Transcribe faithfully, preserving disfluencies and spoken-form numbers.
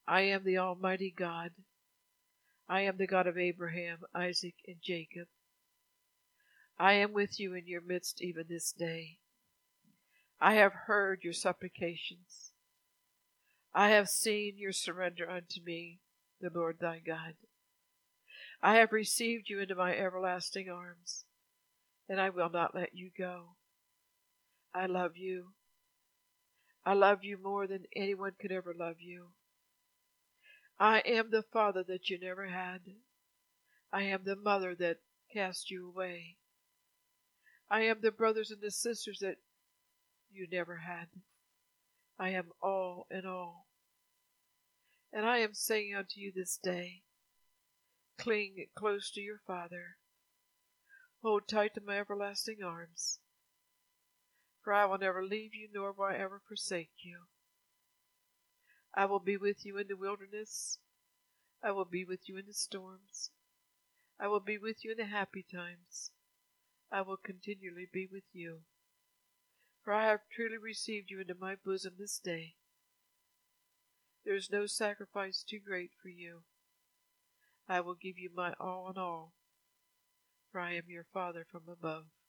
I am the Almighty God. I am the God of Abraham, Isaac, and Jacob. I am with you in your midst even this day. I have heard your supplications. I have seen your surrender unto me, the Lord thy God. I have received you into my everlasting arms, and I will not let you go. I love you. I love you more than anyone could ever love you. I am the father that you never had. I am the mother that cast you away. I am the brothers and the sisters that you never had. I am all in all. And I am saying unto you this day, cling close to your Father. Hold tight to my everlasting arms. For I will never leave you, nor will I ever forsake you. I will be with you in the wilderness. I will be with you in the storms. I will be with you in the happy times. I will continually be with you. For I have truly received you into my bosom this day. There is no sacrifice too great for you. I will give you my all in all, for I am your Father from above.